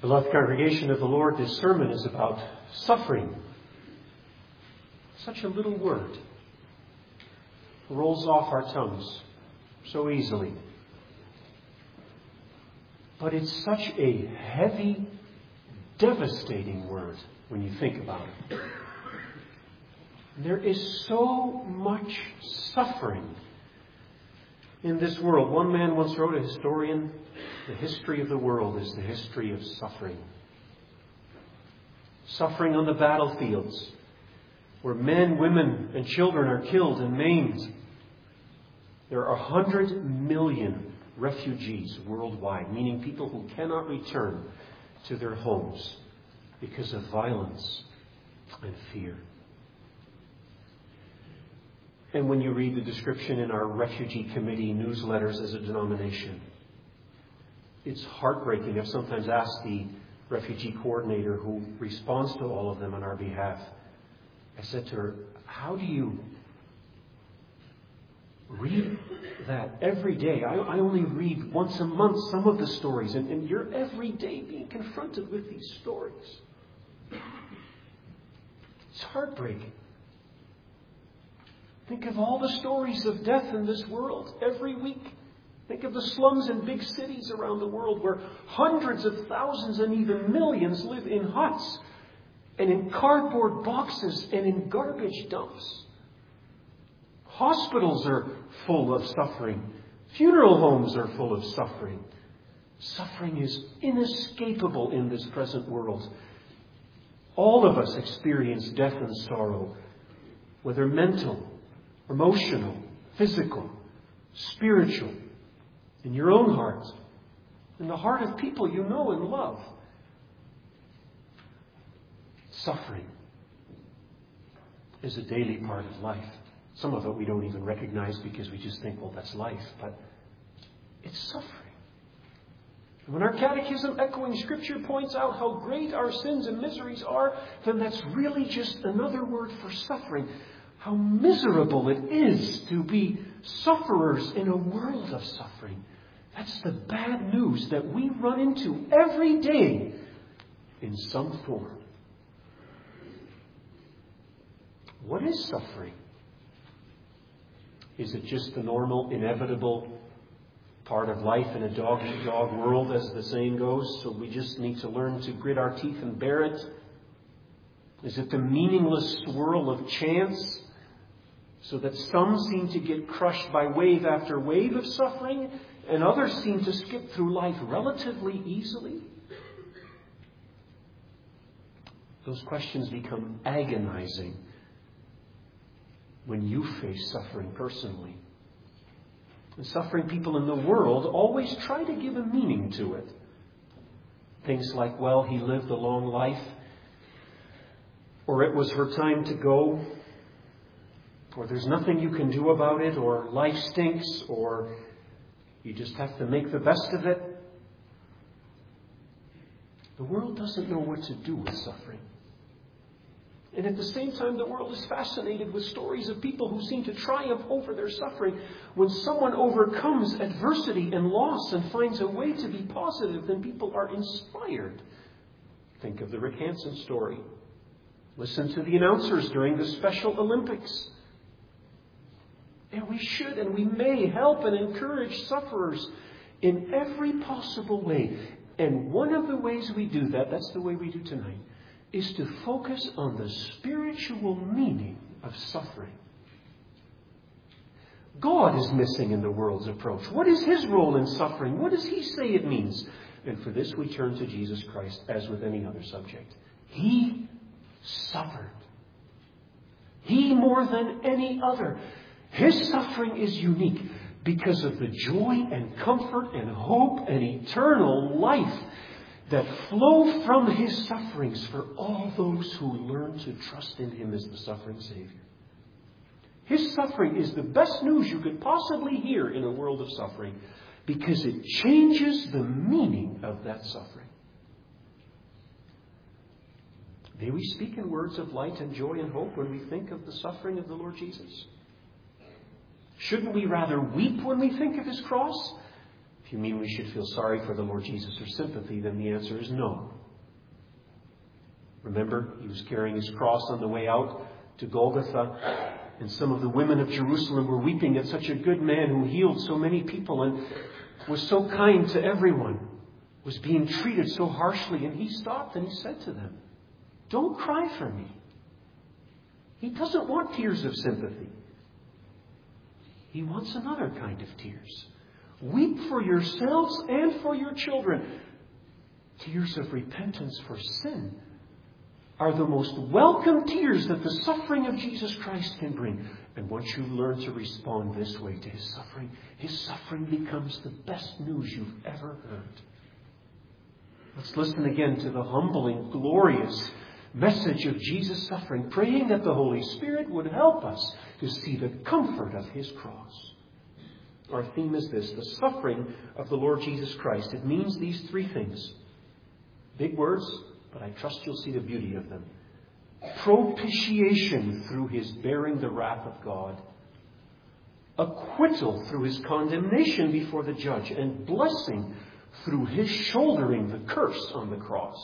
Beloved congregation of the Lord, this sermon is about suffering. Such a little word. Rolls off our tongues so easily. But it's such a heavy, devastating word when you think about it. There is so much suffering in this world. One man once wrote, a historian, the history of the world is the history of suffering. Suffering on the battlefields, where men, women, and children are killed and maimed. There are 100 million refugees worldwide, meaning people who cannot return to their homes because of violence and fear. And when you read the description in our refugee committee newsletters as a denomination, it's heartbreaking. I've sometimes asked the refugee coordinator who responds to all of them on our behalf. I said to her, how do you read that every day? I only read once a month some of the stories, and you're every day being confronted with these stories. It's heartbreaking. Think of all the stories of death in this world every week. Think of the slums in big cities around the world where hundreds of thousands and even millions live in huts and in cardboard boxes and in garbage dumps. Hospitals are full of suffering. Funeral homes are full of suffering. Suffering is inescapable in this present world. All of us experience death and sorrow, whether mental, emotional, physical, spiritual, in your own heart, in the heart of people you know and love. Suffering is a daily part of life. Some of it we don't even recognize because we just think, well, that's life. But it's suffering. And when our catechism echoing Scripture points out how great our sins and miseries are, then that's really just another word for suffering. How miserable it is to be sufferers in a world of suffering. That's the bad news that we run into every day in some form. What is suffering? Is it just the normal, inevitable part of life in a dog-eat-dog world, as the saying goes, so we just need to learn to grit our teeth and bear it? Is it the meaningless swirl of chance, so that some seem to get crushed by wave after wave of suffering, and others seem to skip through life relatively easily? Those questions become agonizing when you face suffering personally. And suffering people in the world always try to give a meaning to it. Things like, well, he lived a long life, or it was her time to go, or there's nothing you can do about it, or life stinks, or you just have to make the best of it. The world doesn't know what to do with suffering. And at the same time, the world is fascinated with stories of people who seem to triumph over their suffering. When someone overcomes adversity and loss and finds a way to be positive, then people are inspired. Think of the Rick Hansen story. Listen to the announcers during the Special Olympics. And we should and we may help and encourage sufferers in every possible way. And one of the ways we do that, that's the way we do tonight, is to focus on the spiritual meaning of suffering. God is missing in the world's approach. What is His role in suffering? What does He say it means? And for this we turn to Jesus Christ, as with any other subject. He suffered. He more than any other. His suffering is unique because of the joy and comfort and hope and eternal life that flow from His sufferings for all those who learn to trust in Him as the suffering Savior. His suffering is the best news you could possibly hear in a world of suffering because it changes the meaning of that suffering. May we speak in words of light and joy and hope when we think of the suffering of the Lord Jesus? Shouldn't we rather weep when we think of His cross? If you mean we should feel sorry for the Lord Jesus or sympathy, then the answer is no. Remember, he was carrying his cross on the way out to Golgotha, and some of the women of Jerusalem were weeping at such a good man who healed so many people and was so kind to everyone, was being treated so harshly. And he stopped and he said to them, "Don't cry for me." He doesn't want tears of sympathy. He wants another kind of tears. Weep for yourselves and for your children. Tears of repentance for sin are the most welcome tears that the suffering of Jesus Christ can bring. And once you learn to respond this way to his suffering becomes the best news you've ever heard. Let's listen again to the humbling, glorious message of Jesus' suffering, praying that the Holy Spirit would help us to see the comfort of his cross. Our theme is this: the suffering of the Lord Jesus Christ. It means these three things. Big words, but I trust you'll see the beauty of them. Propitiation through his bearing the wrath of God. Acquittal through his condemnation before the judge. And blessing through his shouldering the curse on the cross.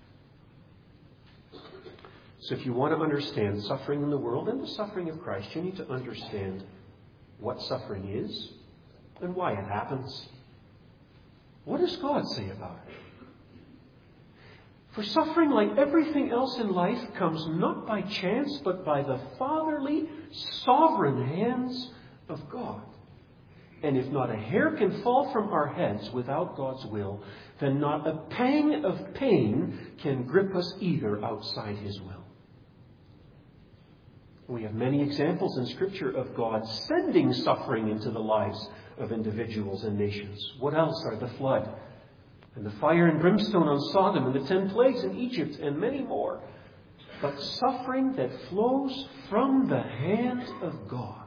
So if you want to understand suffering in the world and the suffering of Christ, you need to understand what suffering is and why it happens. What does God say about it? For suffering, like everything else in life, comes not by chance, but by the fatherly, sovereign hands of God. And if not a hair can fall from our heads without God's will, then not a pang of pain can grip us either outside his will. We have many examples in Scripture of God sending suffering into the lives of individuals and nations. What else are the flood, and the fire and brimstone on Sodom, and the 10 plagues in Egypt, and many more? But suffering that flows from the hand of God.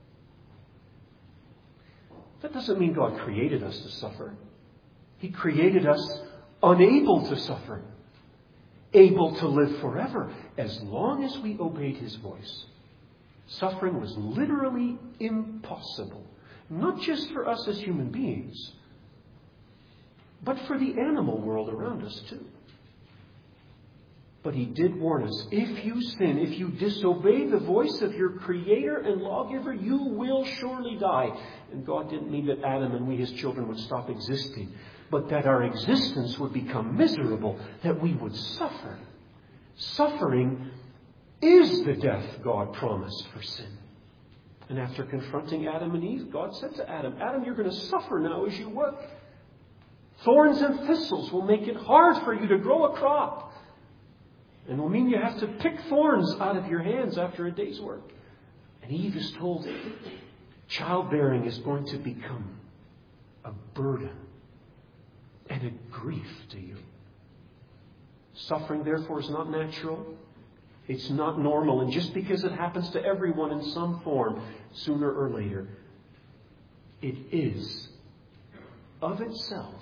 That doesn't mean God created us to suffer. He created us unable to suffer, able to live forever, as long as we obeyed his voice. Suffering was literally impossible, not just for us as human beings, but for the animal world around us too. But he did warn us, if you sin, if you disobey the voice of your Creator and Lawgiver, you will surely die. And God didn't mean that Adam and we, his children, would stop existing, but that our existence would become miserable, that we would suffer. Suffering is the death God promised for sin. And after confronting Adam and Eve, God said to Adam, "Adam, you're going to suffer now as you work. Thorns and thistles will make it hard for you to grow a crop. And will mean you have to pick thorns out of your hands after a day's work." And Eve is told, childbearing is going to become a burden and a grief to you. Suffering, therefore, is not natural. It's not normal. And just because it happens to everyone in some form, sooner or later, it is, of itself,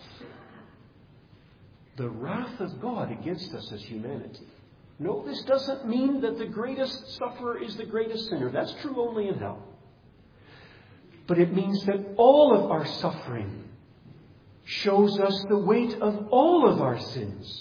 the wrath of God against us as humanity. No, this doesn't mean that the greatest sufferer is the greatest sinner. That's true only in hell. But it means that all of our suffering shows us the weight of all of our sins.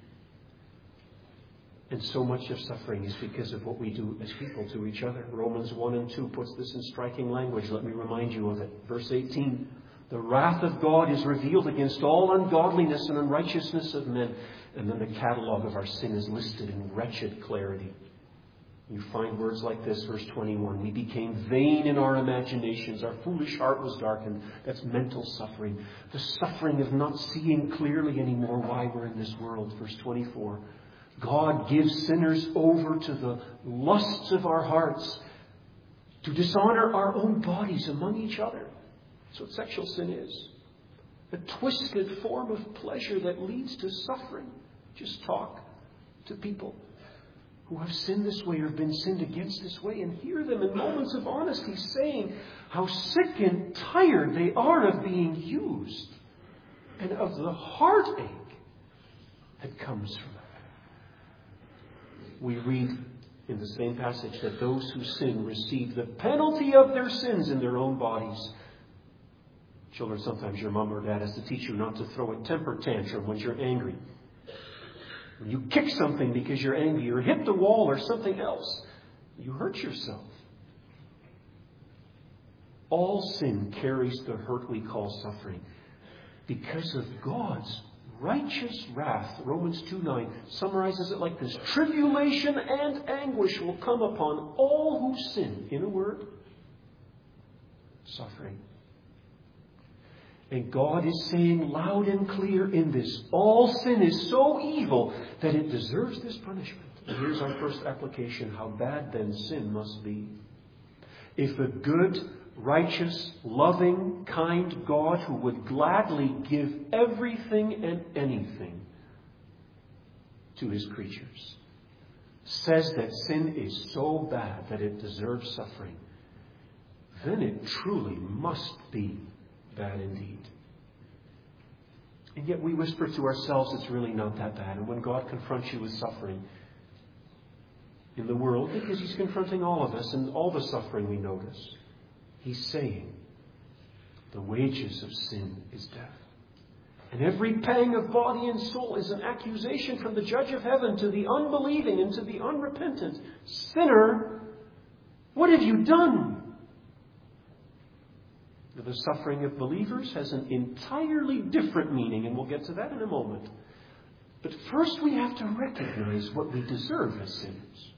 And so much of suffering is because of what we do as people to each other. Romans 1 and 2 puts this in striking language. Let me remind you of it. Verse 18. The wrath of God is revealed against all ungodliness and unrighteousness of men. And then the catalogue of our sin is listed in wretched clarity. You find words like this, verse 21. We became vain in our imaginations. Our foolish heart was darkened. That's mental suffering. The suffering of not seeing clearly anymore why we're in this world. Verse 24. God gives sinners over to the lusts of our hearts, to dishonor our own bodies among each other. That's what sexual sin is. A twisted form of pleasure that leads to suffering. Just talk to people who have sinned this way or have been sinned against this way and hear them in moments of honesty saying how sick and tired they are of being used and of the heartache that comes from it. We read in the same passage that those who sin receive the penalty of their sins in their own bodies. Children, sometimes your mom or dad has to teach you not to throw a temper tantrum when you're angry. When you kick something because you're angry, or hit the wall or something else, you hurt yourself. All sin carries the hurt we call suffering because of God's righteous wrath. Romans 2:9 summarizes it like this: tribulation and anguish will come upon all who sin. In a word, suffering. And God is saying loud and clear in this, all sin is so evil that it deserves this punishment. And here's our first application: how bad then sin must be. If a good, righteous, loving, kind God who would gladly give everything and anything to His creatures says that sin is so bad that it deserves suffering, then it truly must be bad indeed. And yet we whisper to ourselves it's really not that bad. And when God confronts you with suffering in the world, because He's confronting all of us and all the suffering we notice, He's saying the wages of sin is death. And every pang of body and soul is an accusation from the Judge of heaven to the unbelieving and to the unrepentant. Sinner, what have you done? The suffering of believers has an entirely different meaning, and we'll get to that in a moment. But first we have to recognize what we deserve as sinners.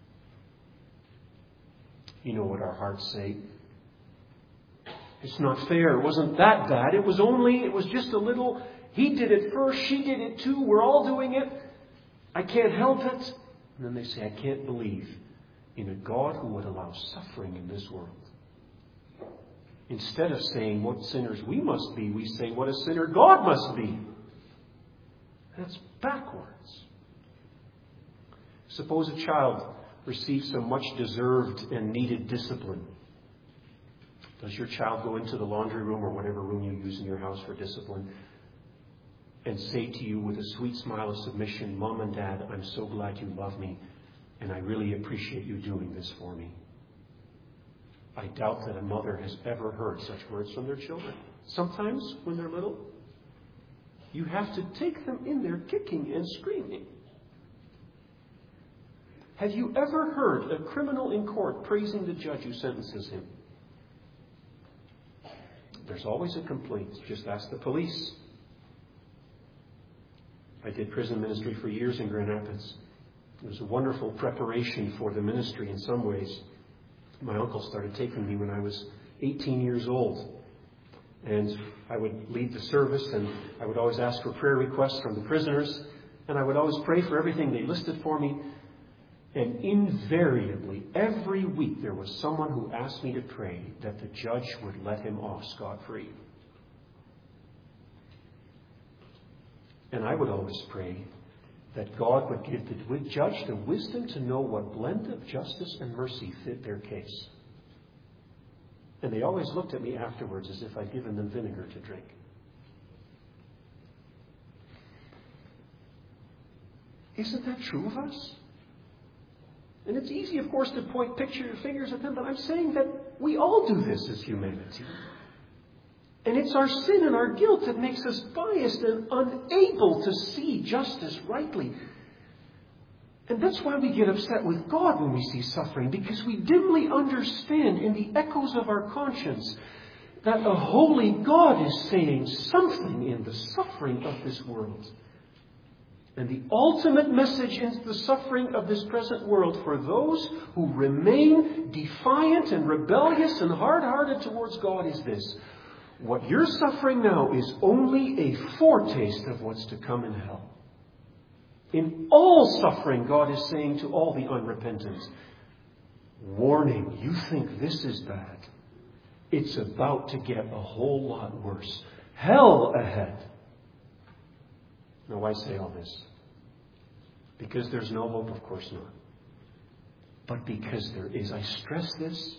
You know what our hearts say. It's not fair. It wasn't that bad. It was just a little. He did it first. She did it too. We're all doing it. I can't help it. And then they say, I can't believe in a God who would allow suffering in this world. Instead of saying what sinners we must be, we say what a sinner God must be. That's backwards. Suppose a child receives some much deserved and needed discipline. Does your child go into the laundry room or whatever room you use in your house for discipline and say to you with a sweet smile of submission, Mom and Dad, I'm so glad you love me and I really appreciate you doing this for me? I doubt that a mother has ever heard such words from their children. Sometimes, when they're little, you have to take them in there kicking and screaming. Have you ever heard a criminal in court praising the judge who sentences him? There's always a complaint. Just ask the police. I did prison ministry for years in Grand Rapids. It was a wonderful preparation for the ministry in some ways. My uncle started taking me when I was 18 years old. And I would lead the service, and I would always ask for prayer requests from the prisoners. And I would always pray for everything they listed for me. And invariably, every week, there was someone who asked me to pray that the judge would let him off scot-free. And I would always pray that God would give the judge the wisdom to know what blend of justice and mercy fit their case. And they always looked at me afterwards as if I'd given them vinegar to drink. Isn't that true of us? And it's easy, of course, to point fingers at them, but I'm saying that we all do this as humanity. And it's our sin and our guilt that makes us biased and unable to see justice rightly. And that's why we get upset with God when we see suffering, because we dimly understand in the echoes of our conscience that a holy God is saying something in the suffering of this world. And the ultimate message in the suffering of this present world for those who remain defiant and rebellious and hard-hearted towards God is this: what you're suffering now is only a foretaste of what's to come in hell. In all suffering, God is saying to all the unrepentant, warning, you think this is bad. It's about to get a whole lot worse. Hell ahead. Now, why say all this? Because there's no hope? Of course not. But because there is. I stress this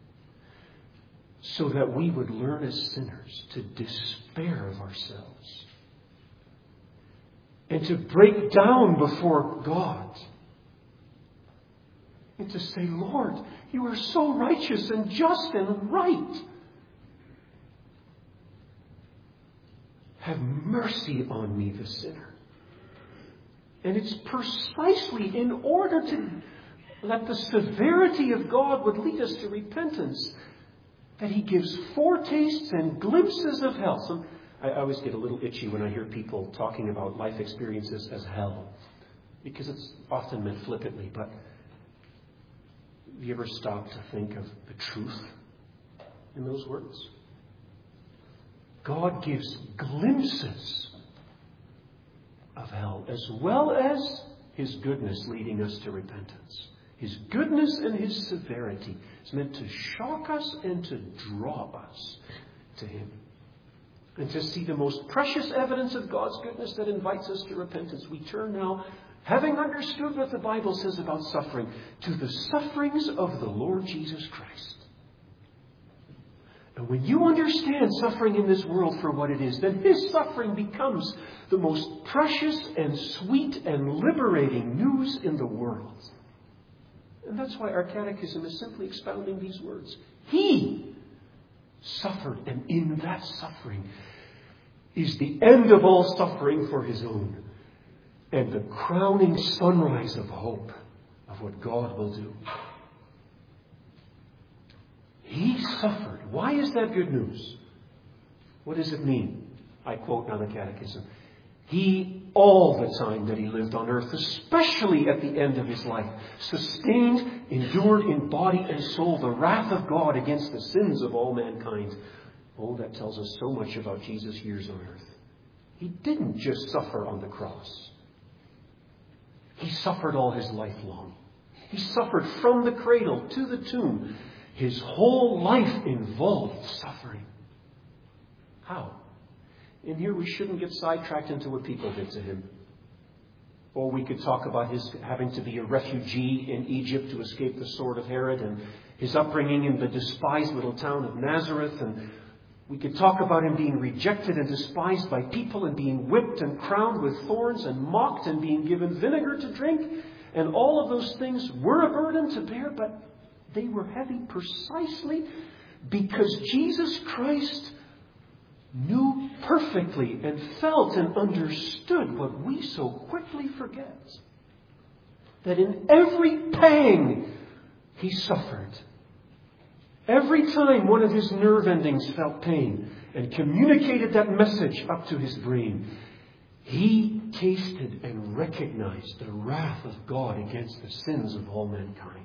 so that we would learn as sinners to despair of ourselves and to break down before God and to say, Lord, you are so righteous and just and right. have mercy on me, the sinner. And it's precisely in order that the severity of God would lead us to repentance that he gives foretastes and glimpses of hell. I always get a little itchy when I hear people talking about life experiences as hell, because it's often meant flippantly. But have you ever stopped to think of the truth in those words? God gives glimpses of hell, as well as his goodness leading us to repentance. His goodness and his severity is meant to shock us and to draw us to him. And to see the most precious evidence of God's goodness that invites us to repentance, we turn now, having understood what the Bible says about suffering, to the sufferings of the Lord Jesus Christ. And when you understand suffering in this world for what it is, then his suffering becomes the most precious and sweet and liberating news in the world. And that's why our catechism is simply expounding these words. He suffered, and in that suffering is the end of all suffering for his own, and the crowning sunrise of hope of what God will do. He suffered. Why is that good news? What does it mean? I quote now the catechism. He, all the time that he lived on earth, especially at the end of his life, sustained, endured in body and soul the wrath of God against the sins of all mankind. Oh, that tells us so much about Jesus' years on earth. He didn't just suffer on the cross. He suffered all his life long. He suffered from the cradle to the tomb. His whole life involved suffering. How? In here we shouldn't get sidetracked into what people did to him. Or we could talk about his having to be a refugee in Egypt to escape the sword of Herod, and his upbringing in the despised little town of Nazareth. And we could talk about him being rejected and despised by people, and being whipped and crowned with thorns and mocked and being given vinegar to drink. And all of those things were a burden to bear, but they were heavy precisely because Jesus Christ knew perfectly and felt and understood what we so quickly forget. That in every pang he suffered. Every time one of his nerve endings felt pain and communicated that message up to his brain, he tasted and recognized the wrath of God against the sins of all mankind.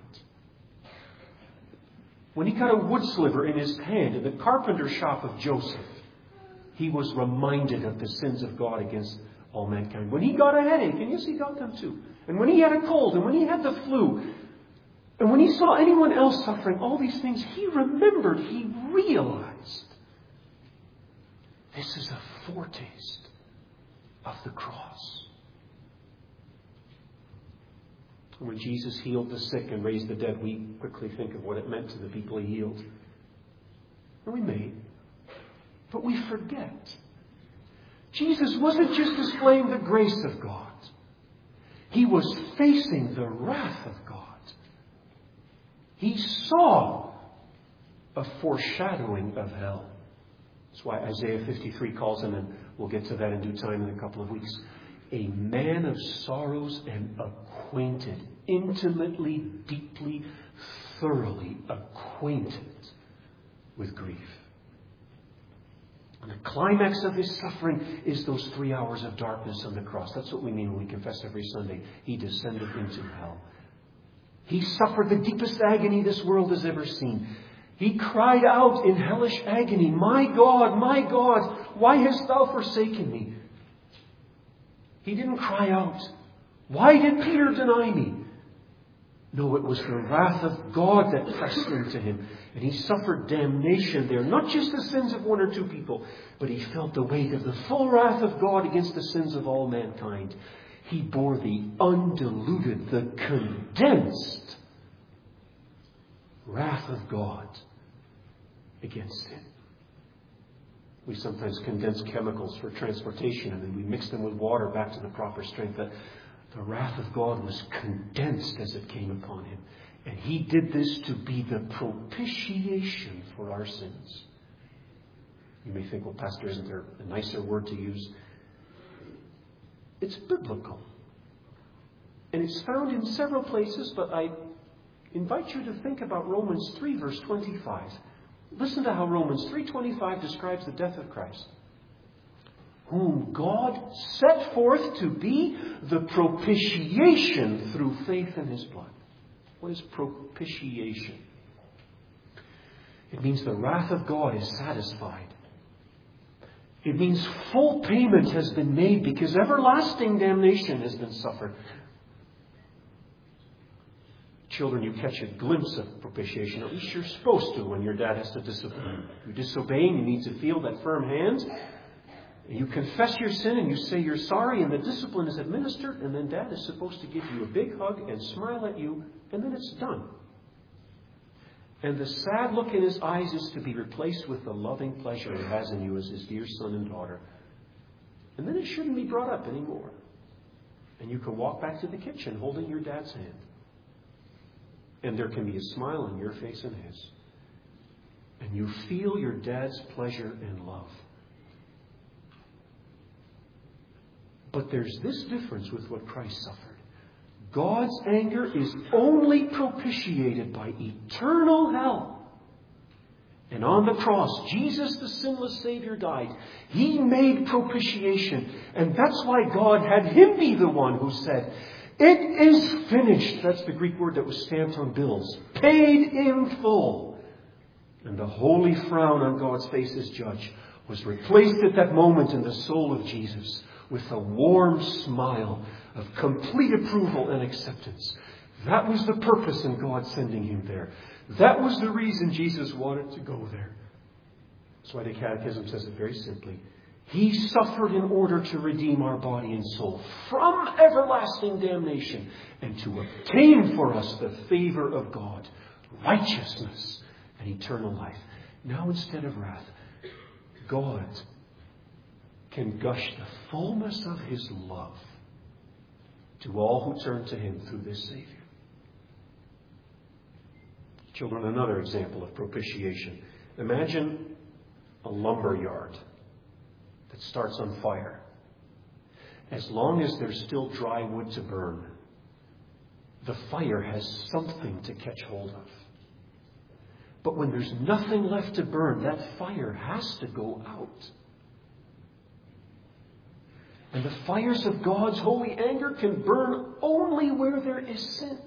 When he got a wood sliver in his hand in the carpenter shop of Joseph, he was reminded of the sins of God against all mankind. When he got a headache, and yes, he got them too. And when he had a cold, and when he had the flu, and when he saw anyone else suffering, all these things, he remembered, he realized, this is a foretaste of the cross. When Jesus healed the sick and raised the dead, we quickly think of what it meant to the people he healed. And we may. But we forget. Jesus wasn't just displaying the grace of God. He was facing the wrath of God. He saw a foreshadowing of hell. That's why Isaiah 53 calls him, and we'll get to that in due time in a couple of weeks, a man of sorrows and acquainted, intimately, deeply, thoroughly acquainted with grief. And the climax of his suffering is those 3 hours of darkness on the cross. That's what we mean when we confess every Sunday. He descended into hell. He suffered the deepest agony this world has ever seen. He cried out in hellish agony, my God, why hast thou forsaken me? He didn't cry out, why did Peter deny me? No, it was the wrath of God that pressed into him. And he suffered damnation there. Not just the sins of one or two people, but he felt the weight of the full wrath of God against the sins of all mankind. He bore the undiluted, the condensed wrath of God against sin. We sometimes condense chemicals for transportation, and then we mix them with water back to the proper strength. The wrath of God was condensed as it came upon him. And he did this to be the propitiation for our sins. You may think, well, Pastor, isn't there a nicer word to use? It's biblical. And it's found in several places, but I invite you to think about Romans 3, verse 25. Listen to how Romans 3:25 describes the death of Christ. Whom God set forth to be the propitiation through faith in His blood. What is propitiation? It means the wrath of God is satisfied. It means full payment has been made because everlasting damnation has been suffered. Children, you catch a glimpse of propitiation. At least you're supposed to when your dad has to discipline you. You disobey and you need to feel that firm hand. You confess your sin and you say you're sorry and the discipline is administered, and then Dad is supposed to give you a big hug and smile at you, and then it's done. And the sad look in his eyes is to be replaced with the loving pleasure he has in you as his dear son and daughter. And then it shouldn't be brought up anymore. And you can walk back to the kitchen holding your dad's hand. And there can be a smile on your face and his. And you feel your dad's pleasure and love. But there's this difference with what Christ suffered. God's anger is only propitiated by eternal hell. And on the cross, Jesus, the sinless Savior, died. He made propitiation. And that's why God had Him be the one who said, "It is finished." That's the Greek word that was stamped on bills. Paid in full. And the holy frown on God's face as judge was replaced at that moment in the soul of Jesus with a warm smile of complete approval and acceptance. That was the purpose in God sending Him there. That was the reason Jesus wanted to go there. That's why the Catechism says it very simply. He suffered in order to redeem our body and soul from everlasting damnation and to obtain for us the favor of God, righteousness, and eternal life. Now, instead of wrath, God can gush the fullness of His love to all who turn to Him through this Savior. Children, another example of propitiation. Imagine a lumber yard that starts on fire. As long as there's still dry wood to burn, the fire has something to catch hold of. But when there's nothing left to burn, that fire has to go out. And the fires of God's holy anger can burn only where there is sin.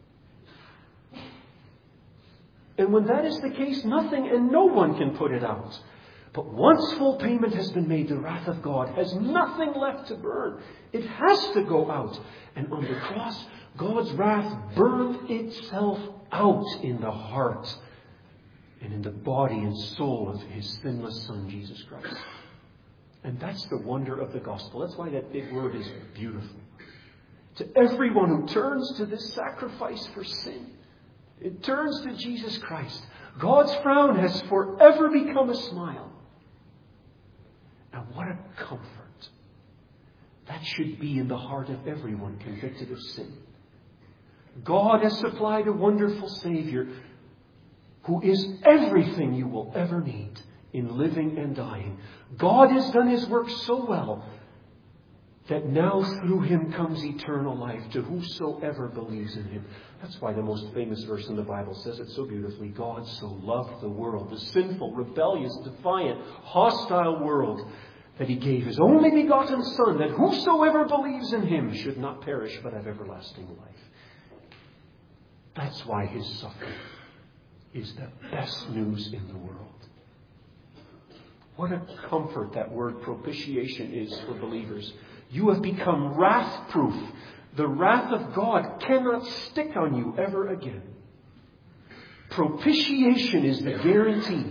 And when that is the case, nothing and no one can put it out. But once full payment has been made, the wrath of God has nothing left to burn. It has to go out. And on the cross, God's wrath burned itself out in the heart and in the body and soul of His sinless Son, Jesus Christ. And that's the wonder of the gospel. That's why that big word is beautiful. To everyone who turns to this sacrifice for sin, it turns to Jesus Christ. God's frown has forever become a smile. And what a comfort that should be in the heart of everyone convicted of sin. God has supplied a wonderful Savior who is everything you will ever need in living and dying. God has done His work so well that now through Him comes eternal life to whosoever believes in Him. That's why the most famous verse in the Bible says it so beautifully. God so loved the world, the sinful, rebellious, defiant, hostile world, that He gave His only begotten Son, that whosoever believes in Him should not perish but have everlasting life. That's why His suffering is the best news in the world. What a comfort that word propitiation is for believers. You have become wrath-proof. The wrath of God cannot stick on you ever again. Propitiation is the guarantee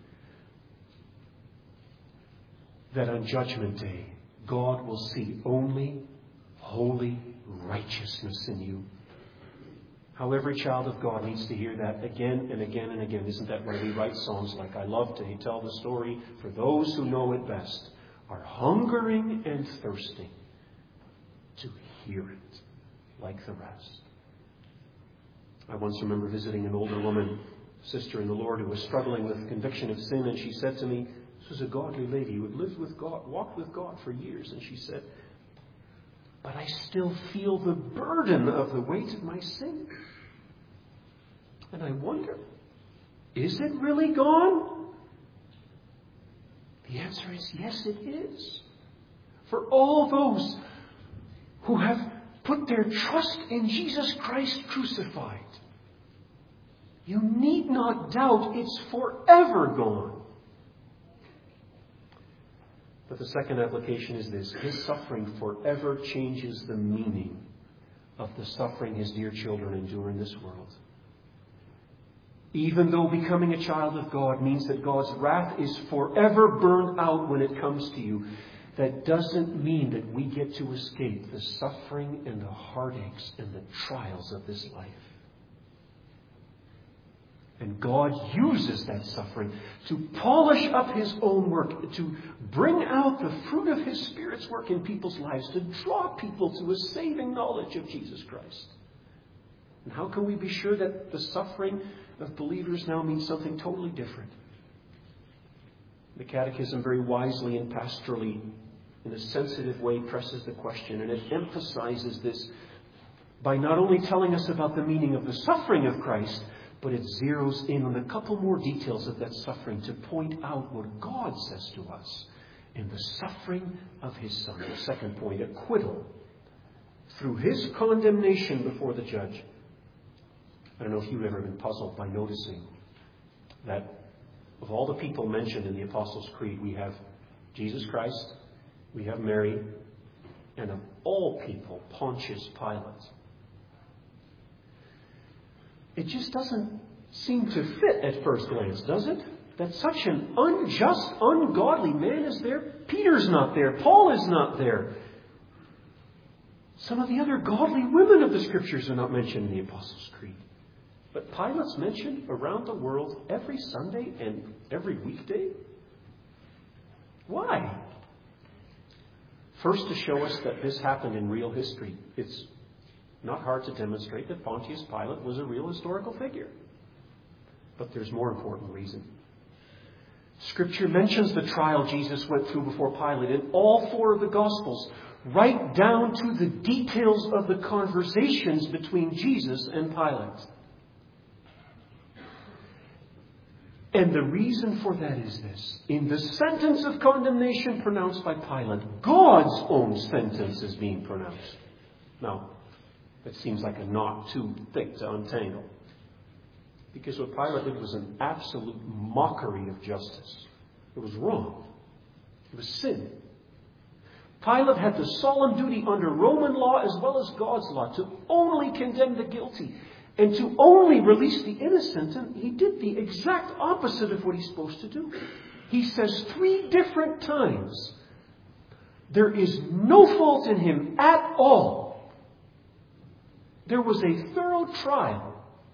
that on Judgment Day, God will see only holy righteousness in you. How every child of God needs to hear that again and again and again. Isn't that why we write songs like I Love to Tell the Story? For those who know it best are hungering and thirsting to hear it like the rest. I once remember visiting an older woman, sister in the Lord, who was struggling with conviction of sin, and she said to me, This was a godly lady who had lived with God, walked with God for years, and she said, "But I still feel the burden of the weight of my sin. And I wonder, is it really gone?" The answer is yes, it is. For all those who have put their trust in Jesus Christ crucified, you need not doubt it's forever gone. But the second application is this: His suffering forever changes the meaning of the suffering His dear children endure in this world. Even though becoming a child of God means that God's wrath is forever burned out when it comes to you, that doesn't mean that we get to escape the suffering and the heartaches and the trials of this life. And God uses that suffering to polish up His own work, to bring out the fruit of His Spirit's work in people's lives, to draw people to a saving knowledge of Jesus Christ. And how can we be sure that the suffering of believers now means something totally different? The Catechism very wisely and pastorally, in a sensitive way, presses the question, and it emphasizes this by not only telling us about the meaning of the suffering of Christ, but it zeroes in on a couple more details of that suffering to point out what God says to us in the suffering of His Son. The second point, acquittal through His condemnation before the judge. I don't know if you've ever been puzzled by noticing that of all the people mentioned in the Apostles' Creed, we have Jesus Christ, we have Mary, and of all people, Pontius Pilate. It just doesn't seem to fit at first glance, does it? That such an unjust, ungodly man is there. Peter's not there. Paul is not there. Some of the other godly women of the Scriptures are not mentioned in the Apostles' Creed. But Pilate's mentioned around the world every Sunday and every weekday. Why? First, to show us that this happened in real history. It's not hard to demonstrate that Pontius Pilate was a real historical figure. But there's more important reason. Scripture mentions the trial Jesus went through before Pilate in all four of the Gospels, right down to the details of the conversations between Jesus and Pilate. And the reason for that is this: in the sentence of condemnation pronounced by Pilate, God's own sentence is being pronounced. Now, that seems like a knot too thick to untangle. Because what Pilate did was an absolute mockery of justice. It was wrong. It was sin. Pilate had the solemn duty under Roman law as well as God's law to only condemn the guilty and to only release the innocent. And he did the exact opposite of what he's supposed to do. He says 3 different times, there is no fault in him at all. There was a thorough trial.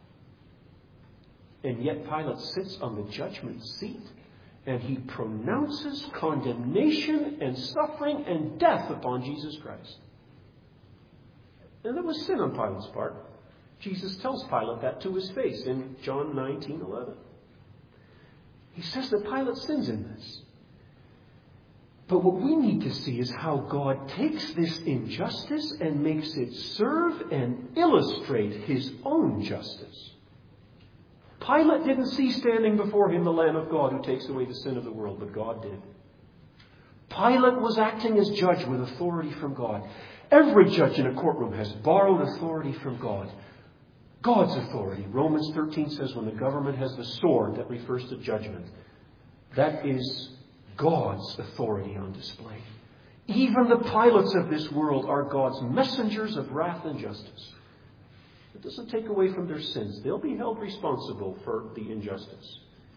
And yet Pilate sits on the judgment seat and he pronounces condemnation and suffering and death upon Jesus Christ. And there was sin on Pilate's part. Jesus tells Pilate that to his face in John 19:11. He says that Pilate sins in this. But what we need to see is how God takes this injustice and makes it serve and illustrate His own justice. Pilate didn't see standing before him the Lamb of God who takes away the sin of the world, but God did. Pilate was acting as judge with authority from God. Every judge in a courtroom has borrowed authority from God. God's authority. Romans 13 says when the government has the sword, that refers to judgment. That is God's authority on display. Even the Pilates of this world are God's messengers of wrath and justice. It doesn't take away from their sins. They'll be held responsible for the injustice.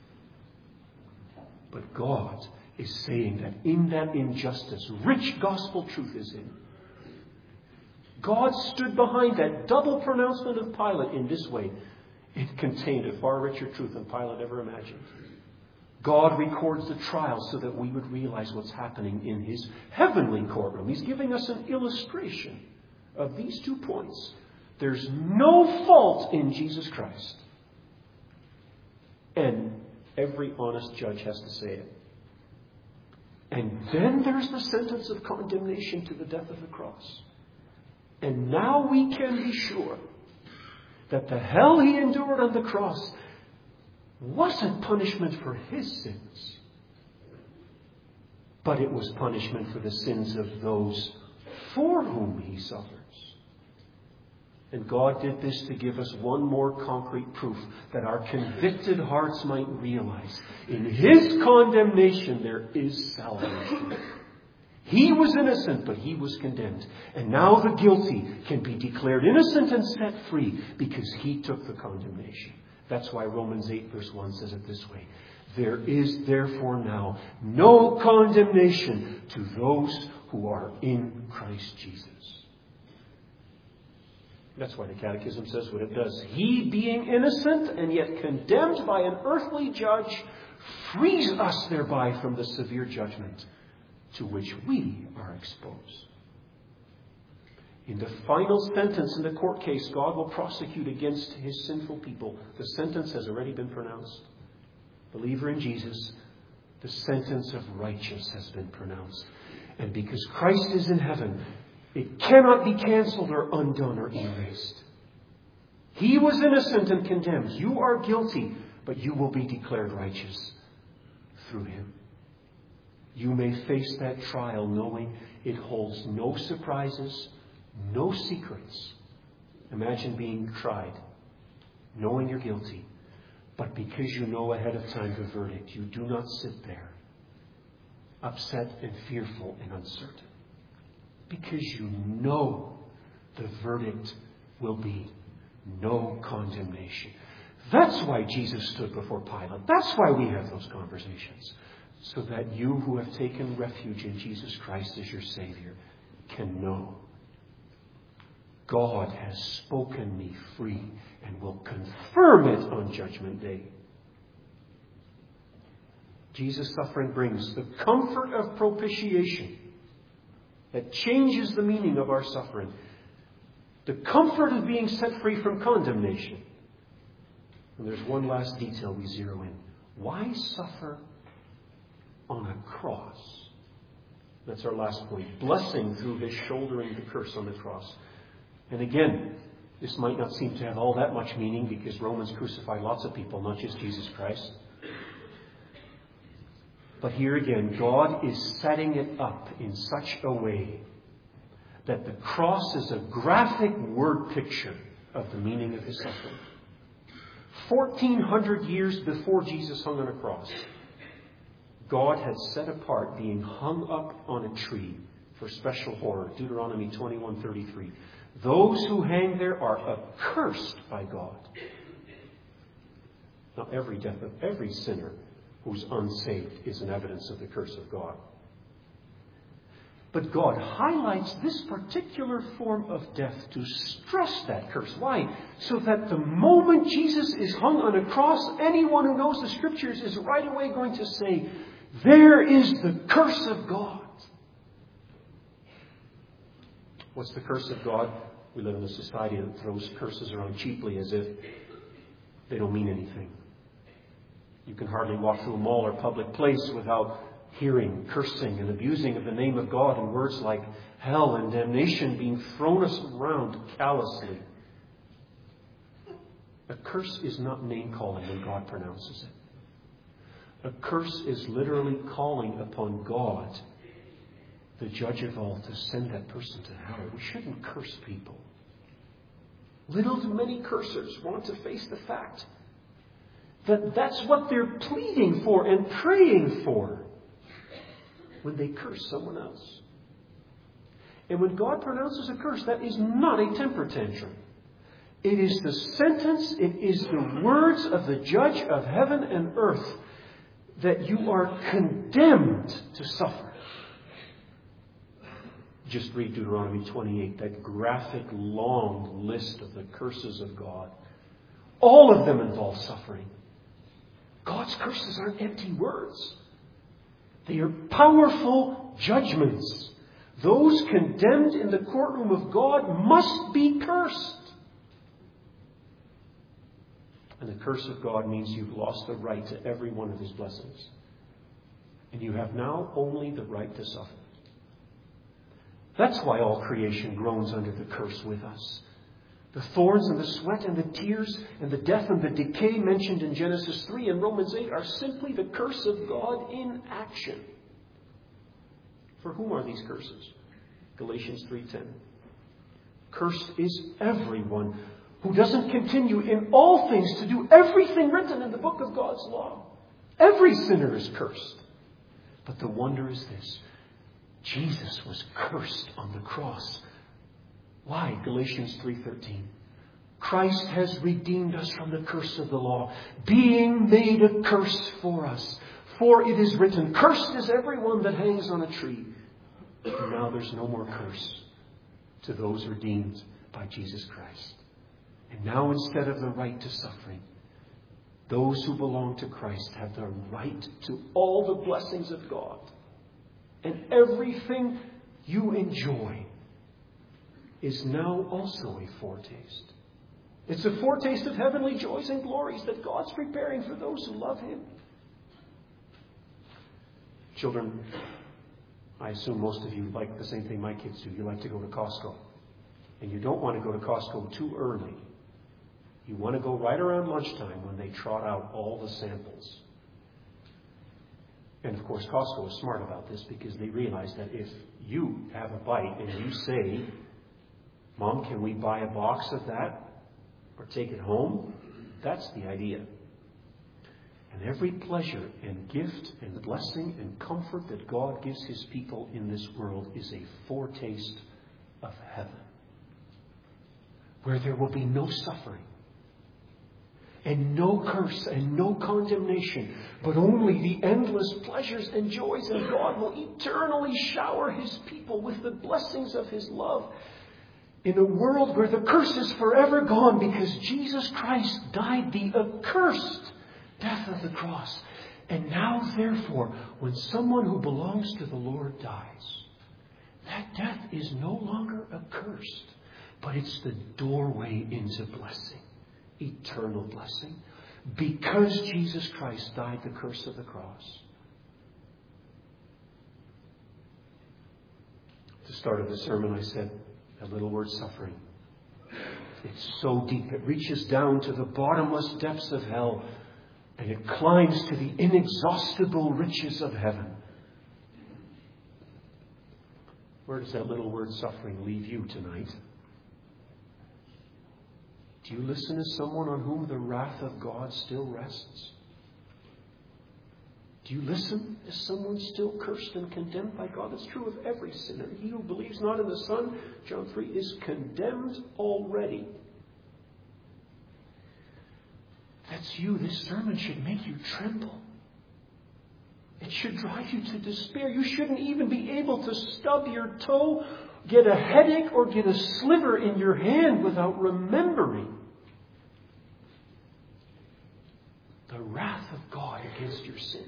But God is saying that in that injustice, rich gospel truth is in. God stood behind that double pronouncement of Pilate in this way. It contained a far richer truth than Pilate ever imagined. God records the trial so that we would realize what's happening in His heavenly courtroom. He's giving us an illustration of these 2 points. There's no fault in Jesus Christ. And every honest judge has to say it. And then there's the sentence of condemnation to the death of the cross. And now we can be sure that the hell he endured on the cross wasn't punishment for his sins, but it was punishment for the sins of those for whom he suffers. And God did this to give us one more concrete proof that our convicted hearts might realize in his condemnation there is salvation. He was innocent, but he was condemned. And now the guilty can be declared innocent and set free because he took the condemnation. That's why Romans 8 verse 1 says it this way. There is therefore now no condemnation to those who are in Christ Jesus. That's why the Catechism says what it does. He, being innocent and yet condemned by an earthly judge, frees us thereby from the severe judgment to which we are exposed. In the final sentence in the court case, God will prosecute against his sinful people. The sentence has already been pronounced. Believer in Jesus, the sentence of righteous has been pronounced. And because Christ is in heaven, it cannot be cancelled or undone or erased. He was innocent and condemned. You are guilty, but you will be declared righteous through him. You may face that trial knowing it holds no surprises, no secrets. Imagine being tried, knowing you're guilty, but because you know ahead of time the verdict, you do not sit there upset and fearful and uncertain. Because you know the verdict will be no condemnation. That's why Jesus stood before Pilate. That's why we have those conversations. So that you who have taken refuge in Jesus Christ as your Savior can know God has spoken me free and will confirm it on Judgment Day. Jesus' suffering brings the comfort of propitiation that changes the meaning of our suffering. The comfort of being set free from condemnation. And there's one last detail we zero in. Why suffer on a cross? That's our last point. Blessing through his shouldering the curse on the cross. And again, this might not seem to have all that much meaning because Romans crucified lots of people, not just Jesus Christ. But here again, God is setting it up in such a way that the cross is a graphic word picture of the meaning of his suffering. 1,400 years before Jesus hung on a cross, God had set apart being hung up on a tree for special horror. Deuteronomy 21:33. Those who hang there are accursed by God. Now, every death of every sinner who's unsaved is an evidence of the curse of God. But God highlights this particular form of death to stress that curse. Why? So that the moment Jesus is hung on a cross, anyone who knows the Scriptures is right away going to say, there is the curse of God. What's the curse of God? We live in a society that throws curses around cheaply as if they don't mean anything. You can hardly walk through a mall or public place without hearing cursing and abusing of the name of God and words like hell and damnation being thrown us around callously. A curse is not name-calling when God pronounces it. A curse is literally calling upon God, the judge of all, to send that person to hell. We shouldn't curse people. Little to many cursers want to face the fact that that's what they're pleading for and praying for when they curse someone else. And when God pronounces a curse, that is not a temper tantrum. It is the sentence, it is the words of the judge of heaven and earth that you are condemned to suffer. Just read Deuteronomy 28, that graphic, long list of the curses of God. All of them involve suffering. God's curses aren't empty words. They are powerful judgments. Those condemned in the courtroom of God must be cursed. And the curse of God means you've lost the right to every one of his blessings. and you have now only the right to suffer. That's why all creation groans under the curse with us. The thorns and the sweat and the tears and the death and the decay mentioned in Genesis 3 and Romans 8 are simply the curse of God in action. For whom are these curses? Galatians 3:10. Cursed is everyone who doesn't continue in all things to do everything written in the book of God's law. Every sinner is cursed. But the wonder is this: Jesus was cursed on the cross. Why? Galatians 3:13. Christ has redeemed us from the curse of the law, being made a curse for us. For it is written, cursed is everyone that hangs on a tree. And now there's no more curse to those redeemed by Jesus Christ. And now instead of the right to suffering, those who belong to Christ have the right to all the blessings of God. And everything you enjoy is now also a foretaste. It's a foretaste of heavenly joys and glories that God's preparing for those who love Him. Children, I assume most of you like the same thing my kids do. You like to go to Costco. And you don't want to go to Costco too early. You want to go right around lunchtime when they trot out all the samples. And of course, Costco is smart about this because they realize that if you have a bite and you say, Mom, can we buy a box of that or take it home? That's the idea. And every pleasure and gift and blessing and comfort that God gives His people in this world is a foretaste of heaven, where there will be no suffering and no curse and no condemnation, but only the endless pleasures and joys, and God will eternally shower His people with the blessings of His love in a world where the curse is forever gone because Jesus Christ died the accursed death of the cross. And now, therefore, when someone who belongs to the Lord dies, that death is no longer accursed, but it's the doorway into blessing, eternal blessing, because Jesus Christ died the curse of the cross. At the start of the sermon, I said that little word suffering. It's so deep. It reaches down to the bottomless depths of hell, and it climbs to the inexhaustible riches of heaven. Where does that little word suffering leave you tonight? Do you listen as someone on whom the wrath of God still rests? Do you listen as someone still cursed and condemned by God? It's true of every sinner. He who believes not in the Son, John 3, is condemned already. That's you. This sermon should make you tremble. It should drive you to despair. You shouldn't even be able to stub your toe, get a headache, or get a sliver in your hand without remembering the wrath of God against your sin.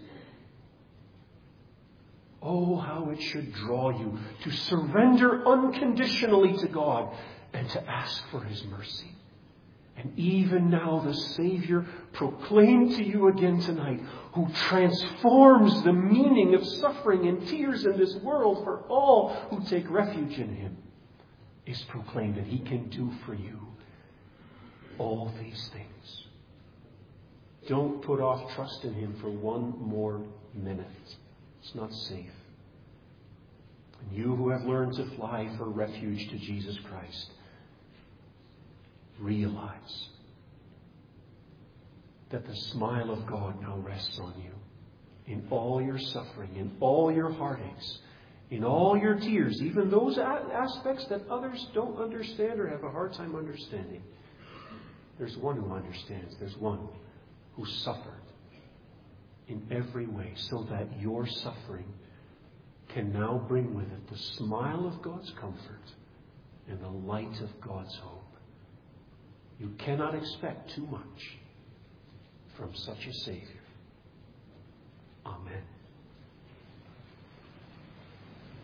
Oh, how it should draw you to surrender unconditionally to God and to ask for His mercy. And even now the Savior proclaimed to you again tonight, who transforms the meaning of suffering and tears in this world for all who take refuge in Him, is proclaimed that He can do for you all these things. Don't put off trust in Him for one more minute. It's not safe. And you who have learned to fly for refuge to Jesus Christ, realize that the smile of God now rests on you in all your suffering, in all your heartaches, in all your tears, even those aspects that others don't understand or have a hard time understanding. There's one who understands. There's one who suffered in every way so that your suffering can now bring with it the smile of God's comfort and the light of God's hope. You cannot expect too much from such a Savior. Amen.